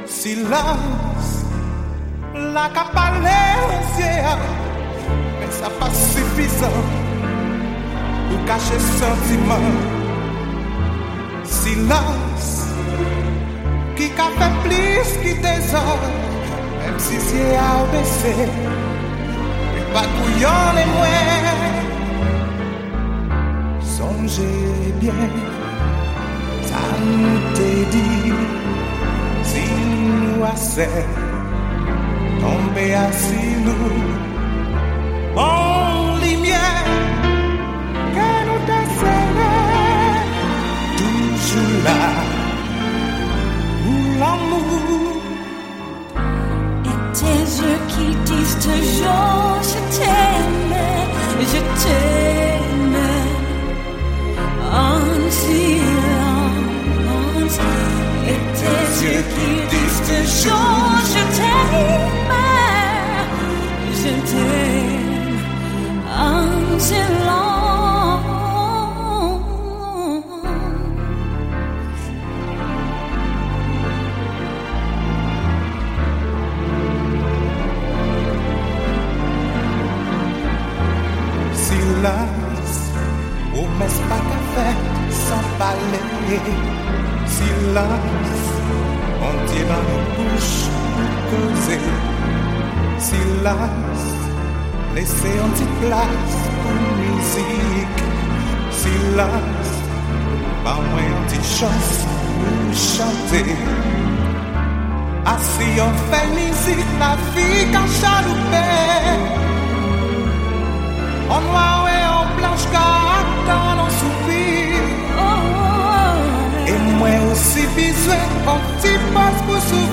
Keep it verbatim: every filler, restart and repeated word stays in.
Silence, la capalencia, mais ça pas suffisant pour cacher sentiment. Silence, qui a fait plus qui désordre, même si c'est à baisser, mais pas couillon les moins. Songez bien, ça nous t'est dit. Si nous assez tomber assis nous en lumière que nous descendons toujours là où l'amour et tes yeux qui disent toujours je t'aime, je t'aime en silence. Et tes yeux qui disent toujours je t'aime, je t'aime en silence. Silence, oh mais c'est pas qu'à faire sans parler. Silence, on tient dans nos bouches pour causer. Silence, laissez une petite place pour musique. Silence, pas moins une petite chance pour chanter. Assis on fait musique, la vie qu'en chaloupé. En noir et en blanche car dans nos soupirs. Et moi aussi besoin un petit passe pour sourire.